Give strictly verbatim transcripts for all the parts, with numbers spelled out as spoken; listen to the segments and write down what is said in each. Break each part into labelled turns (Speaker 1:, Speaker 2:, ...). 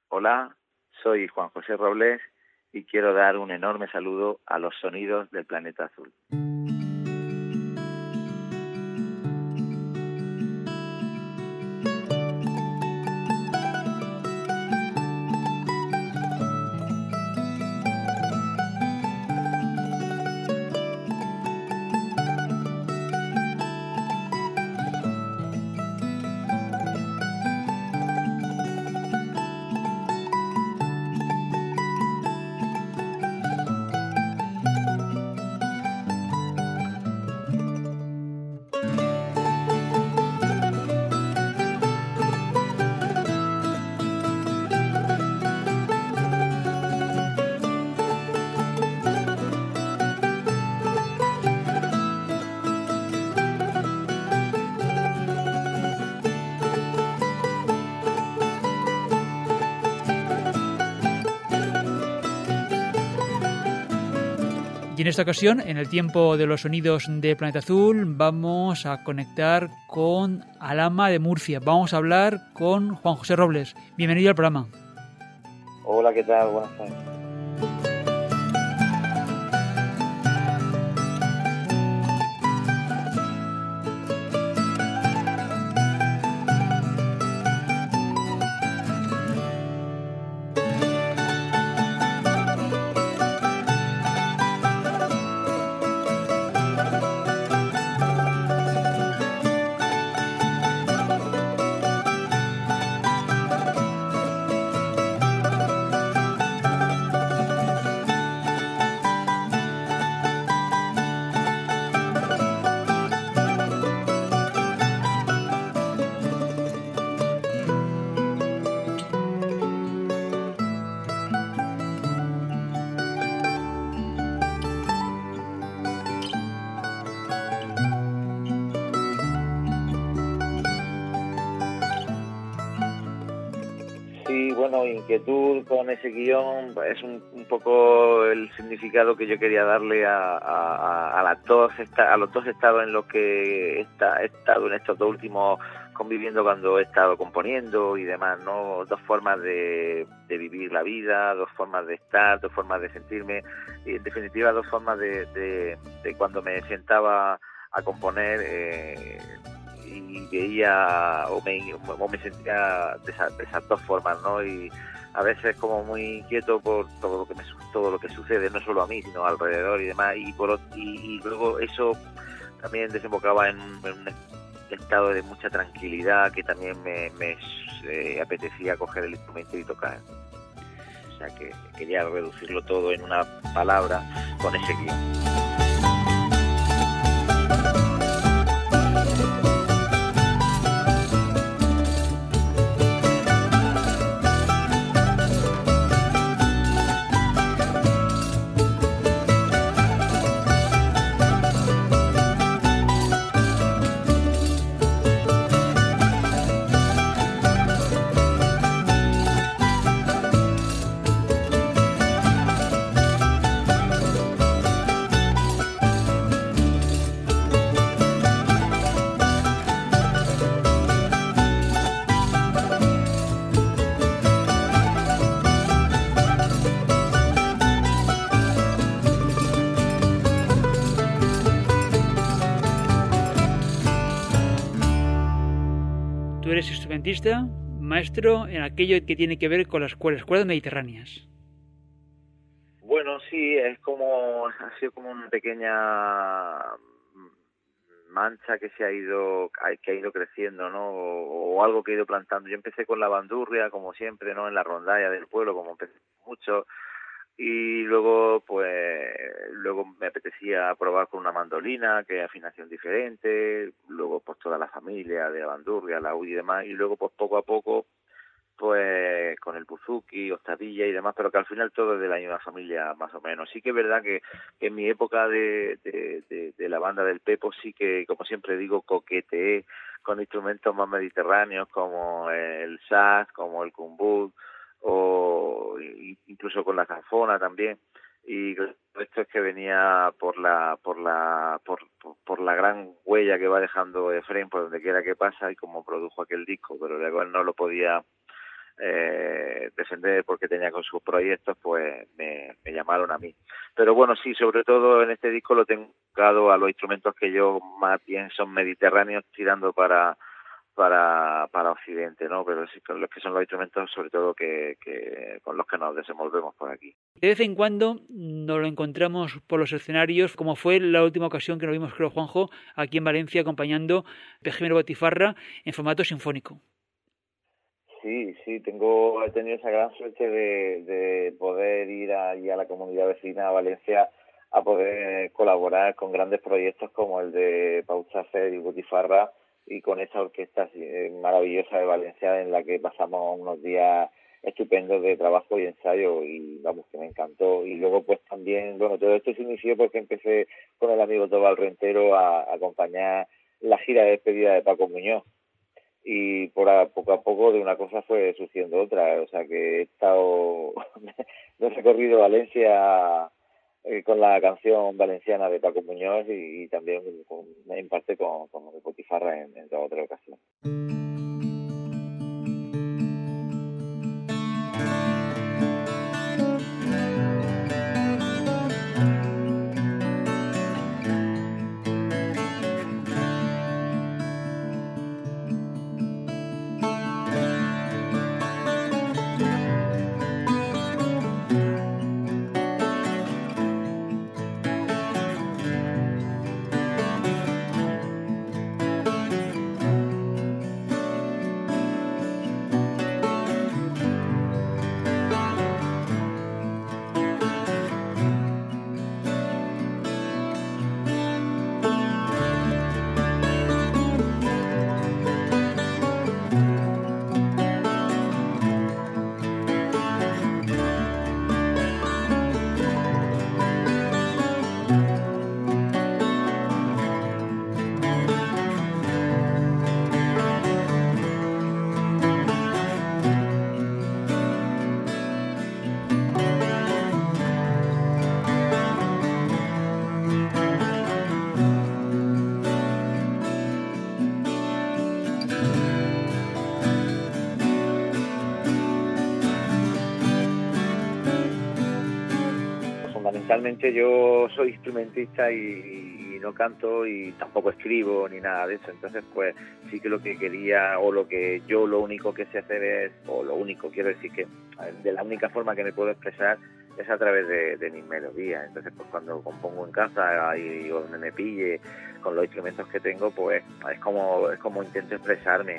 Speaker 1: Hola, soy Juan José Robles y quiero dar un enorme saludo a los sonidos del planeta azul.
Speaker 2: Y en esta ocasión, en el tiempo de los sonidos de Planeta Azul, vamos a conectar con Alhama de Murcia. Vamos a hablar con Juan José Robles. Bienvenido al programa.
Speaker 1: Hola, ¿qué tal? Buenas tardes. Sí, bueno, inquietud con ese guión es un, un poco el significado que yo quería darle a, a, a, las dos, a los dos estados en los que he estado en estos dos últimos conviviendo cuando he estado componiendo y demás, ¿no? Dos formas de, de vivir la vida, dos formas de estar, dos formas de sentirme y en definitiva dos formas de, de, de cuando me sentaba a componer eh, y veía o me, o me sentía de, esa, de esas dos formas, ¿no? Y a veces como muy inquieto por todo lo que me, todo lo que sucede, no solo a mí, sino alrededor y demás, y por y, y luego eso también desembocaba en, en un estado de mucha tranquilidad que también me, me eh, apetecía coger el instrumento y tocar. O sea que quería reducirlo todo en una palabra con ese guión.
Speaker 2: Tú eres instrumentista, maestro en aquello que tiene que ver con las escuelas, escuelas mediterráneas.
Speaker 1: Bueno, sí, es como, ha sido como una pequeña mancha que se ha ido, que ha ido creciendo, ¿no? O, o algo que he ido plantando. Yo empecé con la bandurria, como siempre, ¿no? En la rondalla del pueblo, como empecé mucho. Y luego, pues, luego me apetecía probar con una mandolina, que es afinación diferente, luego pues toda la familia de la bandurria, la uy y demás, y luego pues poco a poco, pues con el buzuki, octavilla y demás, pero que al final todo es de la misma familia más o menos. Sí que es verdad que, que en mi época de, de, de, de la banda del Pepo sí que, como siempre digo, coqueteé con instrumentos más mediterráneos como el sax, como el kumbud, o incluso con la zanfona también, y esto es que venía por la por la por, por, por la gran huella que va dejando Efrén por donde quiera que pasa y como produjo aquel disco, pero luego él no lo podía eh, defender porque tenía con sus proyectos, pues me, me llamaron a mí. Pero bueno, sí, sobre todo en este disco lo tengo enfocado a los instrumentos que yo más bien son mediterráneos, tirando para para para Occidente, ¿no? Pero sí, con los que son los instrumentos sobre todo que, que con los que nos desenvolvemos por aquí.
Speaker 2: De vez en cuando nos lo encontramos por los escenarios, como fue la última ocasión que nos vimos, creo, Juanjo, aquí en Valencia, acompañando Pejimero Botifarra en formato sinfónico.
Speaker 1: Sí, sí, tengo, he tenido esa gran suerte de, de poder ir allí a la comunidad vecina, a Valencia, a poder colaborar con grandes proyectos como el de Pau Chafer y Botifarra, y con esta orquesta maravillosa de Valencia en la que pasamos unos días estupendos de trabajo y ensayo, y vamos, que me encantó. Y luego pues también, bueno, todo esto se inició porque empecé con el amigo Tobal Rentero a, a acompañar la gira de despedida de Paco Muñoz, y por a, poco a poco de una cosa fue surgiendo otra, o sea que he estado he recorrido Valencia eh, con la canción valenciana de Paco Muñoz, y, y también con, en parte con, con Botifarra en, en otra ocasión. Fundamentalmente yo soy instrumentista y, y no canto y tampoco escribo ni nada de eso, entonces pues sí que lo que quería, o lo que yo lo único que sé hacer es, o lo único quiero decir que de la única forma que me puedo expresar es a través de, de mis melodías. Entonces pues cuando compongo en casa y donde me pille con los instrumentos que tengo, pues es como es como intento expresarme.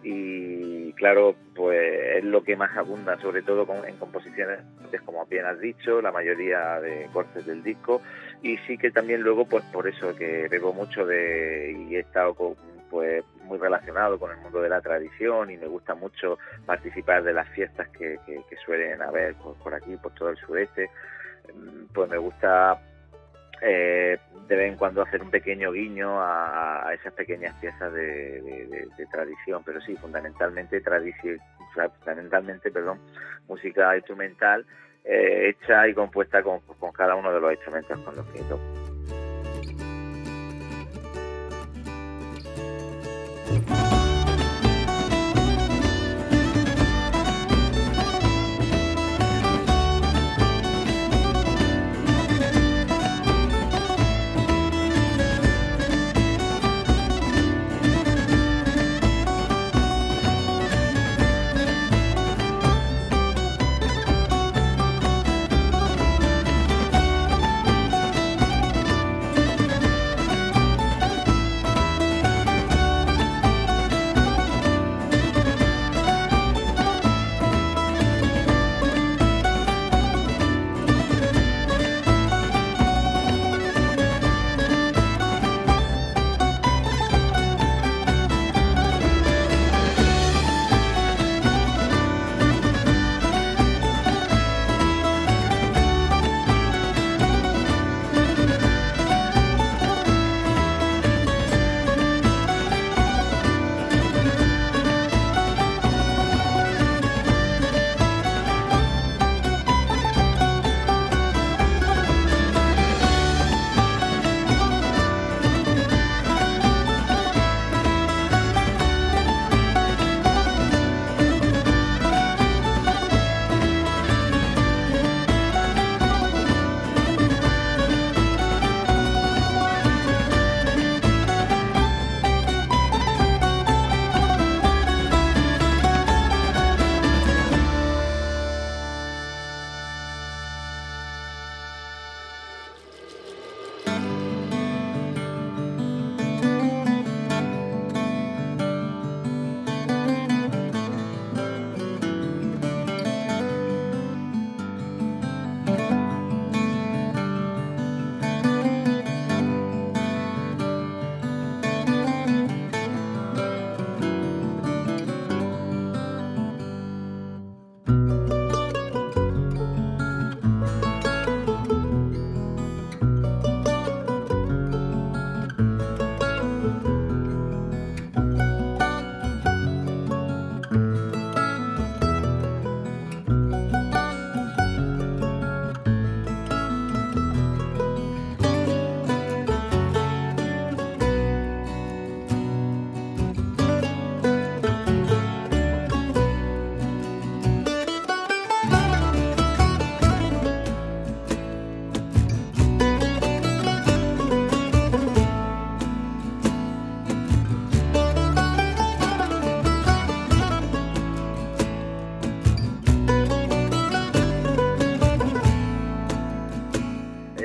Speaker 1: Y claro, pues es lo que más abunda, sobre todo con, en composiciones, como bien has dicho, la mayoría de cortes del disco. Y sí que también luego, pues por eso que bebo mucho de y he estado con, pues muy relacionado con el mundo de la tradición, y me gusta mucho participar de las fiestas que, que, que suelen haber por, por aquí, por todo el sureste. Pues me gusta Eh, de vez en cuando hacer un pequeño guiño a, a esas pequeñas piezas de, de, de, de tradición, pero sí, fundamentalmente tradición, fundamentalmente, perdón, música instrumental eh, hecha y compuesta con, con cada uno de los instrumentos con los que toco.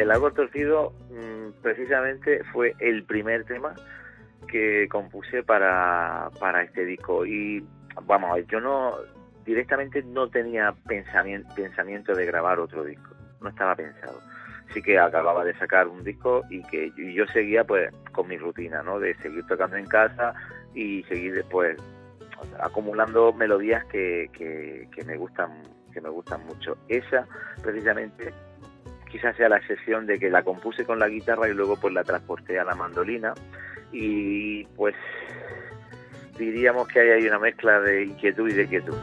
Speaker 1: El árbol torcido mmm, precisamente fue el primer tema que compuse para, para este disco. Y vamos a ver, yo no directamente no tenía pensamiento, pensamiento de grabar otro disco, no estaba pensado. Sí que acababa de sacar un disco y que y yo seguía pues con mi rutina, ¿no? De seguir tocando en casa y seguir después acumulando melodías que, que, que me gustan que me gustan mucho. Esa precisamente quizás sea la excepción de que la compuse con la guitarra y luego pues la transporté a la mandolina y pues diríamos que ahí hay una mezcla de inquietud y de quietud.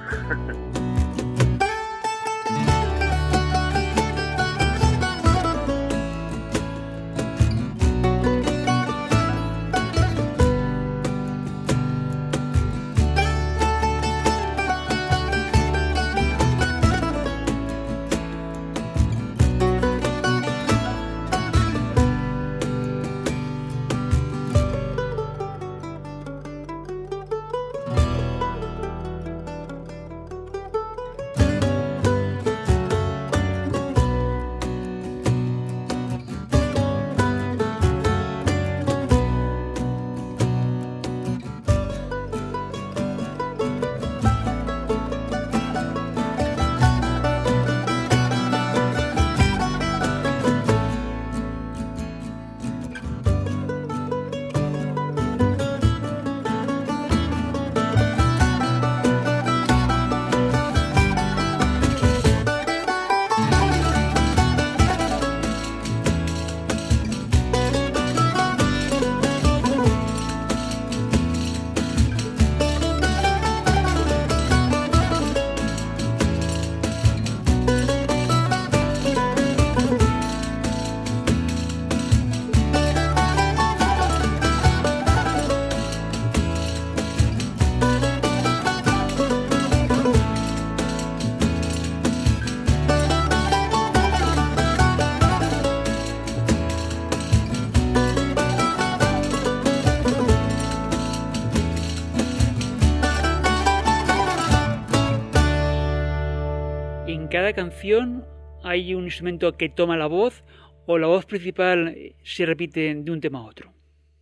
Speaker 2: Cada canción hay un instrumento que toma la voz o la voz principal se repite de un tema a otro.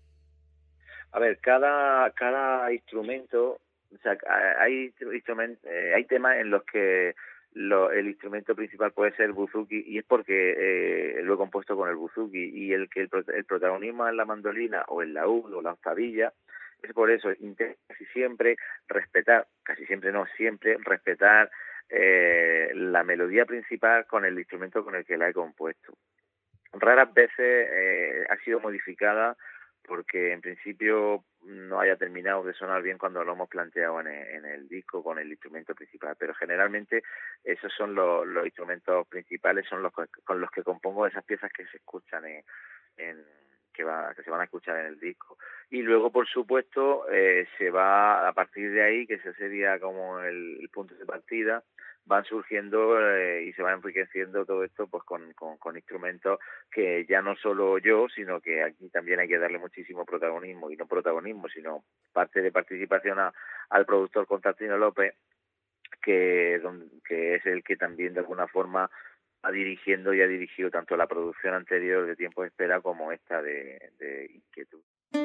Speaker 1: A ver, cada cada instrumento, o sea, hay instrumentos, eh, hay temas en los que lo, el instrumento principal puede ser el buzuki y es porque eh, lo he compuesto con el buzuki y el que el, el protagonismo en la mandolina o el laúd o la octavilla. Es por eso intento casi siempre respetar, casi siempre no, siempre respetar Eh, la melodía principal con el instrumento con el que la he compuesto. Raras veces eh, ha sido modificada porque en principio no haya terminado de sonar bien cuando lo hemos planteado en el, en el disco con el instrumento principal, pero generalmente esos son los, los instrumentos principales, son los con los que compongo esas piezas que se escuchan en, en que, va, que se van a escuchar en el disco. Y luego, por supuesto, eh, se va a partir de ahí, que ese sería como el, el punto de partida, van surgiendo eh, y se va enriqueciendo todo esto pues con, con, con instrumentos que ya no solo yo, sino que aquí también hay que darle muchísimo protagonismo, y no protagonismo, sino parte de participación a, al productor Constantino López, que, don, que es el que también de alguna forma va dirigiendo y ha dirigido tanto la producción anterior de Tiempo de Espera como esta de, de Inquietud.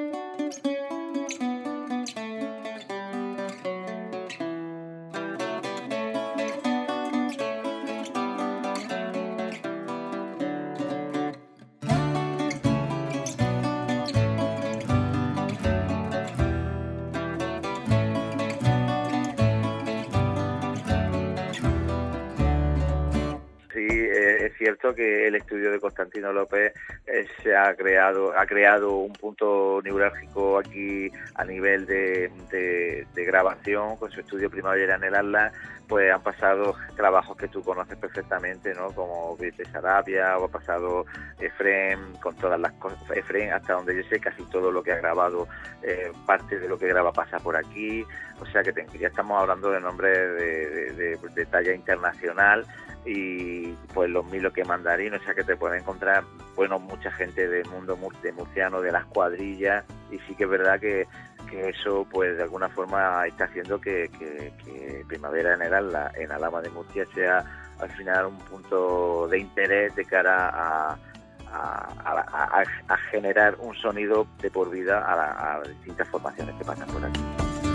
Speaker 1: Es cierto que el estudio de Constantino López eh, se ha creado ha creado un punto neurálgico aquí a nivel de, de, de grabación con su estudio Primavera en el Atlas. Pues han pasado trabajos que tú conoces perfectamente, ¿no? Como Beat de Sarabia, o ha pasado Efrén, con todas las cosas. Efrén, hasta donde yo sé, casi todo lo que ha grabado, eh, parte de lo que graba pasa por aquí. O sea que te, ya estamos hablando de nombres de, de, de, de talla internacional. Y pues los Milo que Mandarín, o sea que te puedes encontrar, bueno, mucha gente del mundo de murciano, de las cuadrillas, y sí que es verdad que, que eso pues de alguna forma está haciendo que, que, que Primavera en el Atlas, en Alhama de Murcia, sea al final un punto de interés de cara a, a, a, a generar un sonido de por vida a, la, a distintas formaciones que pasan por aquí.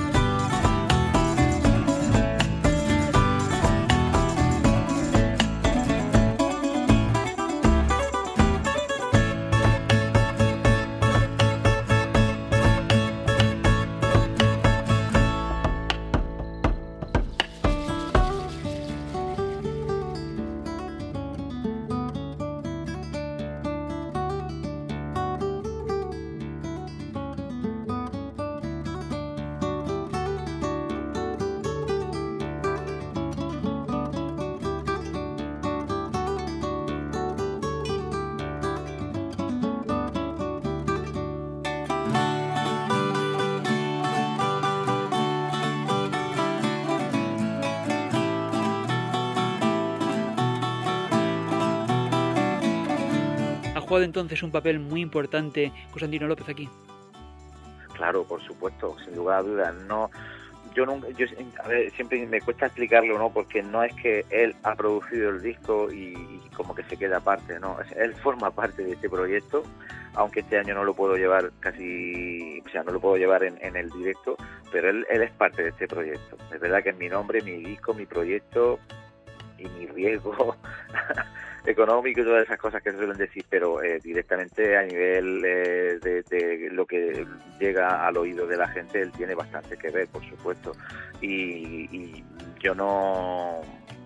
Speaker 2: Jugado entonces un papel muy importante Constantino López aquí.
Speaker 1: Claro, por supuesto, sin lugar a dudas. No, yo nunca, yo a ver, siempre me cuesta explicarlo, ¿no? Porque no es que él ha producido el disco y, y como que se queda aparte, ¿no? Él forma parte de este proyecto, aunque este año no lo puedo llevar casi, o sea, no lo puedo llevar en, en el directo, pero él, él es parte de este proyecto. Es verdad que es mi nombre, mi disco, mi proyecto y mi riesgo económico y todas esas cosas que se suelen decir, pero eh, directamente a nivel eh, de, de lo que llega al oído de la gente, él tiene bastante que ver, por supuesto, y, y yo no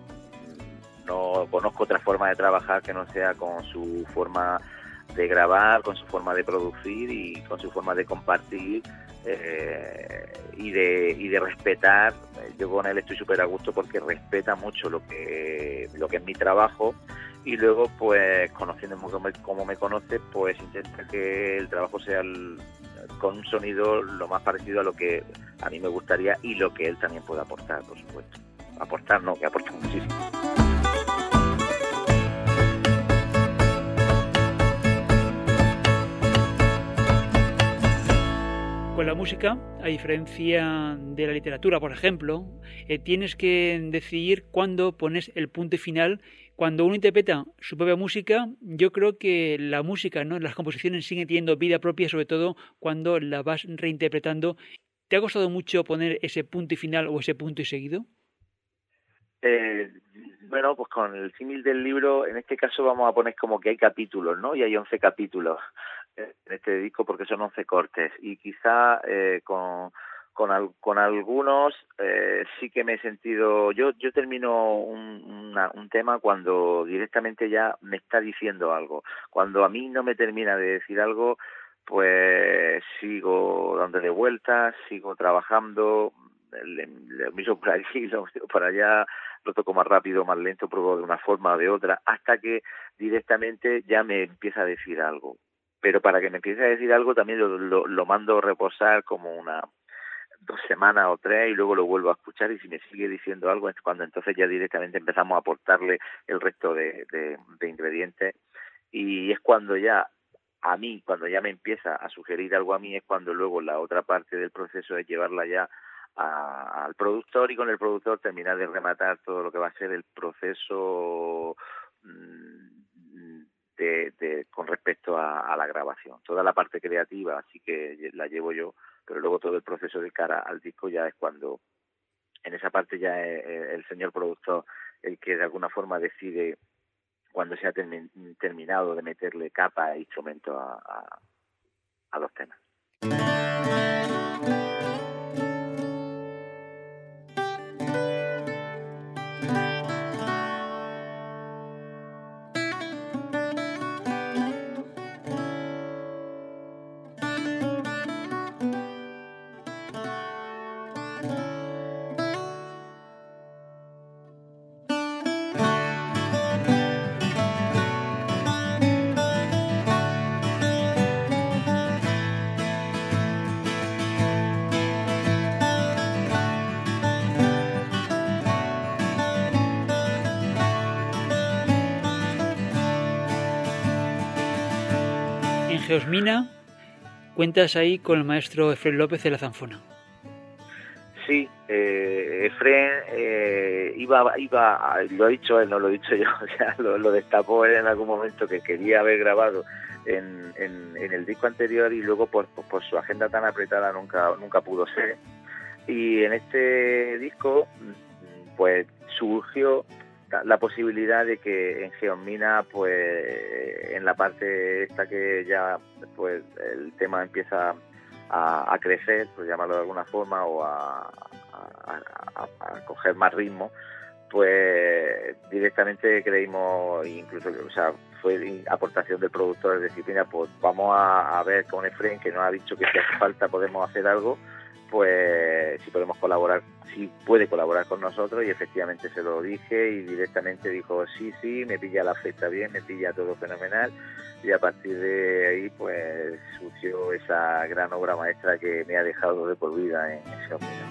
Speaker 1: no conozco otra forma de trabajar que no sea con su forma de grabar, con su forma de producir y con su forma de compartir eh, y de y de respetar. Yo con él estoy súper a gusto porque respeta mucho lo que lo que es mi trabajo. Y luego, pues, conociendo como me, como me conoce, pues intenta que el trabajo sea el, con un sonido lo más parecido a lo que a mí me gustaría y lo que él también puede aportar, por supuesto. Aportar, no, que aporta muchísimo.
Speaker 2: Con la música, a diferencia de la literatura, por ejemplo, eh, tienes que decidir cuándo pones el punto final. Cuando uno interpreta su propia música, yo creo que la música, ¿no?, las composiciones siguen teniendo vida propia, sobre todo cuando la vas reinterpretando. ¿Te ha costado mucho poner ese punto y final o ese punto y seguido?
Speaker 1: Eh, bueno, pues con el símil del libro, en este caso vamos a poner como que hay capítulos, ¿no? Y hay once capítulos en este disco porque son once cortes. Y quizá eh, con... Con, al, con algunos eh, sí que me he sentido... Yo yo termino un, una, un tema cuando directamente ya me está diciendo algo. Cuando a mí no me termina de decir algo, pues sigo dándole vueltas, sigo trabajando, le, le miso por aquí, lo miso por allá, lo toco más rápido, más lento, pruebo de una forma o de otra, hasta que directamente ya me empieza a decir algo. Pero para que me empiece a decir algo también lo, lo, lo mando a reposar como una... dos semanas o tres y luego lo vuelvo a escuchar y si me sigue diciendo algo es cuando entonces ya directamente empezamos a aportarle el resto de, de, de ingredientes y es cuando ya a mí, cuando ya me empieza a sugerir algo a mí es cuando luego la otra parte del proceso es llevarla ya a, al productor y con el productor terminar de rematar todo lo que va a ser el proceso de, de con respecto a, a la grabación. Toda la parte creativa así que la llevo yo, pero luego todo el proceso de cara al disco ya es cuando, en esa parte ya es el señor productor el que de alguna forma decide cuando se ha termi- terminado de meterle capa e instrumento a, a, a los temas.
Speaker 2: Geosmina, cuentas ahí con el maestro Efraín López de la zanfona.
Speaker 1: Sí, eh, Efrén eh, iba, iba, lo ha dicho él, no lo he dicho yo, o sea, lo, lo destapó él en algún momento, que quería haber grabado en, en, en el disco anterior y luego por, por, por su agenda tan apretada nunca, nunca pudo ser. Y en este disco pues surgió la posibilidad de que en Geosmina, pues en la parte esta que ya pues el tema empieza a, a crecer, por llamarlo de alguna forma, o a, a, a, a coger más ritmo, pues directamente creímos, incluso, o sea, fue aportación del productor, es decir, mira, pues vamos a, a ver con Efrén, que nos ha dicho que si hace falta podemos hacer algo, pues si podemos colaborar, si puede colaborar con nosotros, y efectivamente se lo dije y directamente dijo sí, sí, me pilla la fecha bien, me pilla todo fenomenal, y a partir de ahí pues surgió esa gran obra maestra que me ha dejado de por vida en ese momento.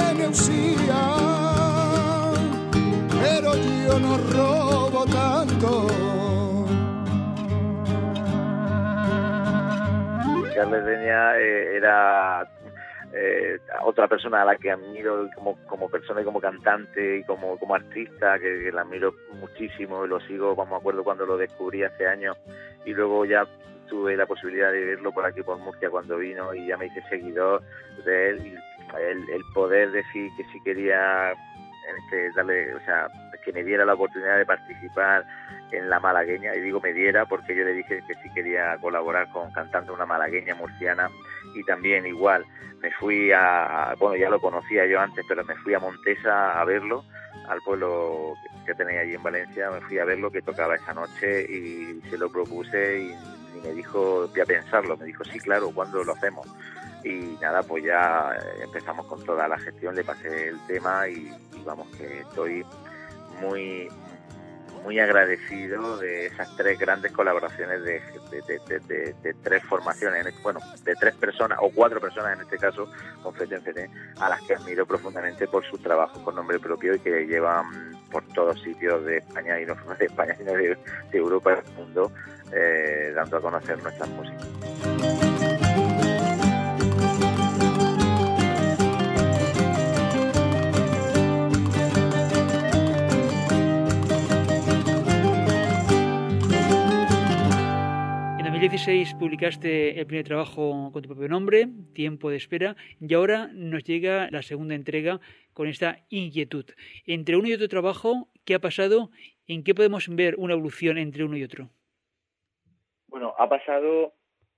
Speaker 3: Pero yo no robo tanto
Speaker 1: Carles Deña eh, era eh, otra persona a la que admiro como, como persona y como cantante y como, como artista, que, que la admiro muchísimo y lo sigo, como me acuerdo cuando lo descubrí hace años, y luego ya tuve la posibilidad de verlo por aquí por Murcia cuando vino y ya me hice seguidor de él, y el, el poder decir que si quería este, darle, o sea, que me diera la oportunidad de participar en la malagueña, y digo me diera porque yo le dije que sí quería colaborar con cantando una malagueña murciana, y también igual me fui a, bueno, ya lo conocía yo antes, pero me fui a Montesa a verlo, al pueblo que tenía allí en Valencia, me fui a verlo que tocaba esa noche y se lo propuse y, y me dijo, voy a pensarlo, me dijo sí, claro, ¿cuándo lo hacemos? Y nada, pues ya empezamos con toda la gestión, le pasé el tema y, y vamos, que estoy muy muy agradecido de esas tres grandes colaboraciones de, de, de, de, de, de tres formaciones, bueno, de tres personas o cuatro personas en este caso, con Fete en Fete, a las que admiro profundamente por su trabajo con nombre propio y que llevan por todos sitios de España, y no solo de España, sino de, de Europa y del mundo, eh, dando a conocer nuestras músicas.
Speaker 2: En dos mil dieciséis publicaste el primer trabajo con tu propio nombre, Tiempo de Espera, y ahora nos llega la segunda entrega con esta Inquietud. Entre uno y otro trabajo, ¿qué ha pasado? ¿En qué podemos ver una evolución entre uno y otro?
Speaker 1: Bueno, ha pasado...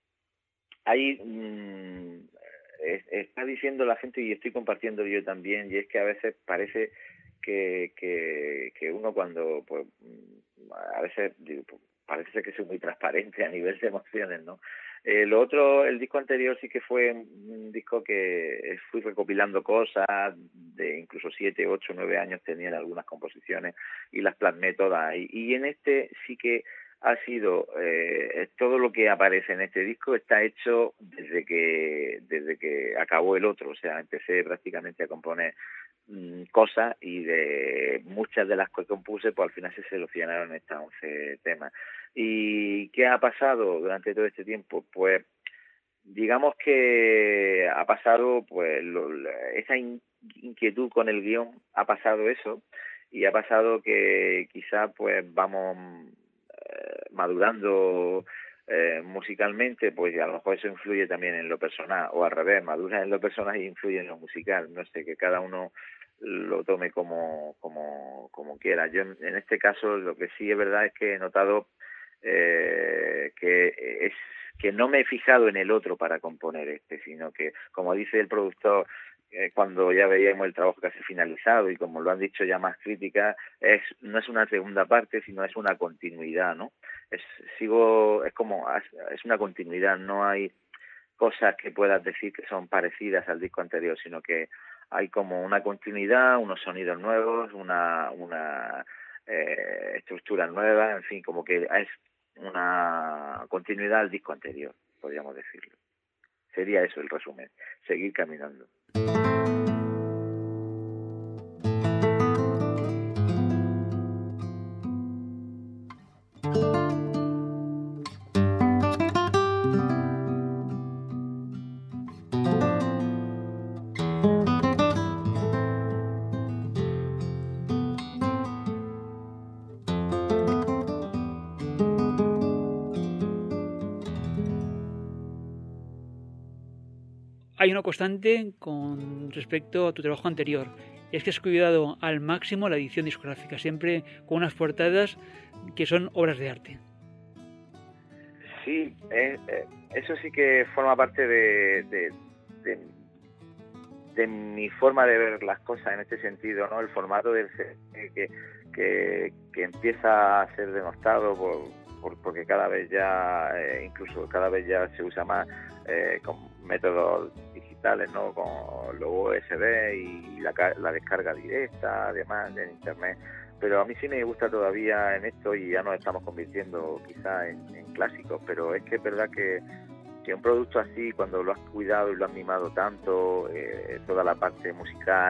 Speaker 1: Ahí mmm, está diciendo la gente, y estoy compartiendo yo también, y es que a veces parece que, que, que uno cuando... pues a veces... Pues, parece que soy muy transparente a nivel de emociones, ¿no? Eh, lo otro, el disco anterior sí que fue un disco que fui recopilando cosas, de incluso siete, ocho, nueve años tenían algunas composiciones y las plasmé todas. Y, y en este sí que ha sido, eh, todo lo que aparece en este disco está hecho desde que, desde que acabó el otro, o sea, empecé prácticamente a componer cosas, y de muchas de las que compuse pues al final se seleccionaron estas once temas. ¿Y qué ha pasado durante todo este tiempo? Pues digamos que ha pasado pues lo, esa in, inquietud con el guión, ha pasado eso, y ha pasado que quizá pues vamos eh, madurando Eh, musicalmente, pues a lo mejor eso influye también en lo personal, o al revés, madura en lo personal y influye en lo musical, no sé, que cada uno lo tome como como como quiera. Yo en, en este caso lo que sí es verdad es que he notado eh, que es que no me he fijado en el otro para componer este, sino que, como dice el productor, eh, cuando ya veíamos el trabajo casi finalizado, y como lo han dicho ya más críticas, es no es una segunda parte, sino es una continuidad, ¿no? Es, sigo, es como, es una continuidad, no hay cosas que puedas decir que son parecidas al disco anterior, sino que hay como una continuidad, unos sonidos nuevos, una, una eh, estructura nueva, en fin, como que es una continuidad al disco anterior, podríamos decirlo. Sería eso el resumen, seguir caminando.
Speaker 2: Hay una constante con respecto a tu trabajo anterior, es que has cuidado al máximo la edición discográfica, siempre con unas portadas que son obras de arte.
Speaker 1: Sí, eh, eh, eso sí que forma parte de, de, de, de mi forma de ver las cosas en este sentido, ¿no? El formato del C D que, que, que empieza a ser denostado por, por, porque cada vez ya, eh, incluso cada vez ya se usa más eh, con métodos digitales, ¿no? Con los U S B y la, la descarga directa, además en internet. Pero a mí sí me gusta todavía en esto, y ya nos estamos convirtiendo quizá en, en clásicos, pero es que es verdad que, que un producto así, cuando lo has cuidado y lo has mimado tanto, eh, toda la parte musical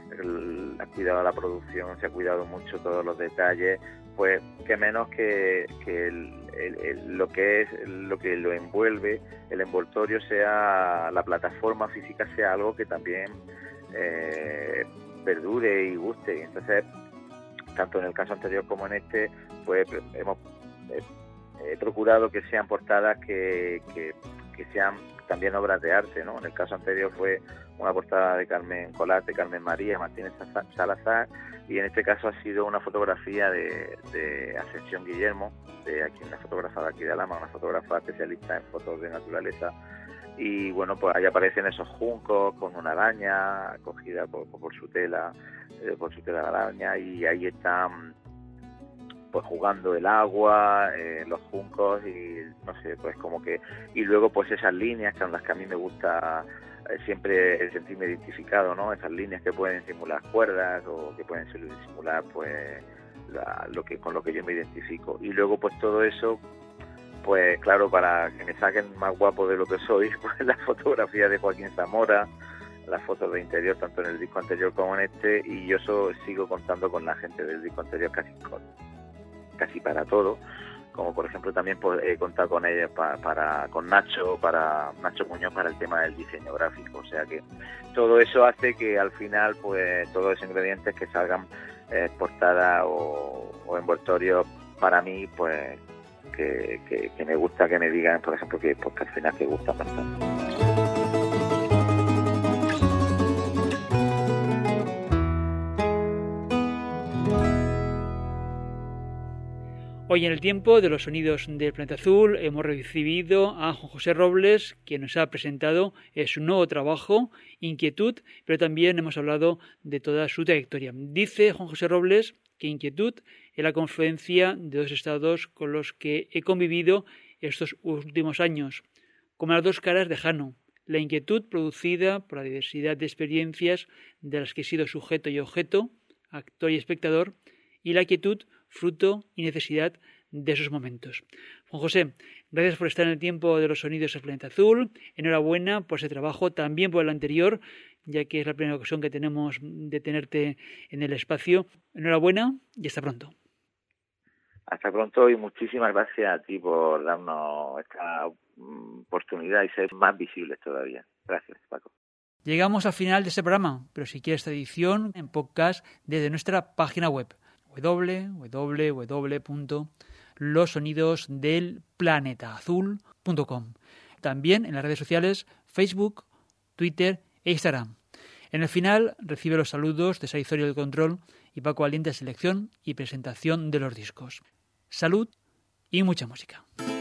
Speaker 1: el, ha cuidado la producción, se ha cuidado mucho todos los detalles, pues que menos que, que el, el, el, lo que es lo que lo envuelve, el envoltorio, sea la plataforma física, sea algo que también eh, perdure y guste. Entonces, tanto en el caso anterior como en este, pues hemos eh, he procurado que sean portadas que, que, que sean también obras de arte, ¿no? En el caso anterior fue una portada de Carmen Colat, de Carmen María Martínez Salazar, y en este caso ha sido una fotografía de, de Ascensión Guillermo, de aquí, una fotógrafa de aquí de Alhama, una fotógrafa especialista en fotos de naturaleza. Y bueno, pues ahí aparecen esos juncos con una araña cogida por, por su tela, eh, por su tela de araña, y ahí están pues jugando el agua, eh, los juncos, y no sé, pues como que, y luego pues esas líneas con las que a mí me gusta eh, siempre sentirme identificado, ¿no? Esas líneas que pueden simular cuerdas o que pueden simular pues la, lo que con lo que yo me identifico. Y luego pues todo eso, pues claro, para que me saquen más guapo de lo que soy, pues la fotografía de Joaquín Zamora, las fotos de interior, tanto en el disco anterior como en este, y yo so, sigo contando con la gente del disco anterior casi con, casi para todo, como por ejemplo también pues, he contado con ella para, para con Nacho, para Nacho Muñoz para el tema del diseño gráfico, o sea que todo eso hace que al final pues todos los ingredientes que salgan eh, portada o, o envoltorio, para mí pues que, que, que me gusta que me digan, por ejemplo, que, pues, que al final te gusta bastante.
Speaker 2: Hoy en el tiempo de los sonidos del planeta azul hemos recibido a Juan José Robles, que nos ha presentado su nuevo trabajo, Inquietud, pero también hemos hablado de toda su trayectoria. Dice Juan José Robles que Inquietud es la confluencia de dos estados con los que he convivido estos últimos años, como las dos caras de Jano. La inquietud producida por la diversidad de experiencias de las que he sido sujeto y objeto, actor y espectador, y la quietud, fruto y necesidad de esos momentos. Juan José, gracias por estar en el tiempo de los sonidos del planeta azul. Enhorabuena por ese trabajo, también por el anterior, ya que es la primera ocasión que tenemos de tenerte en el espacio. Enhorabuena y hasta pronto.
Speaker 1: Hasta pronto y muchísimas gracias a ti por darnos esta oportunidad y ser más visibles todavía. Gracias, Paco.
Speaker 2: Llegamos al final de este programa, pero si quieres esta edición en podcast desde nuestra página web doble u doble u doble u punto los sonidos del planeta azul punto com. También en las redes sociales Facebook, Twitter e Instagram. En el final recibe los saludos de Saizorio del Control y Paco Valiente de selección y presentación de los discos. Salud y mucha música.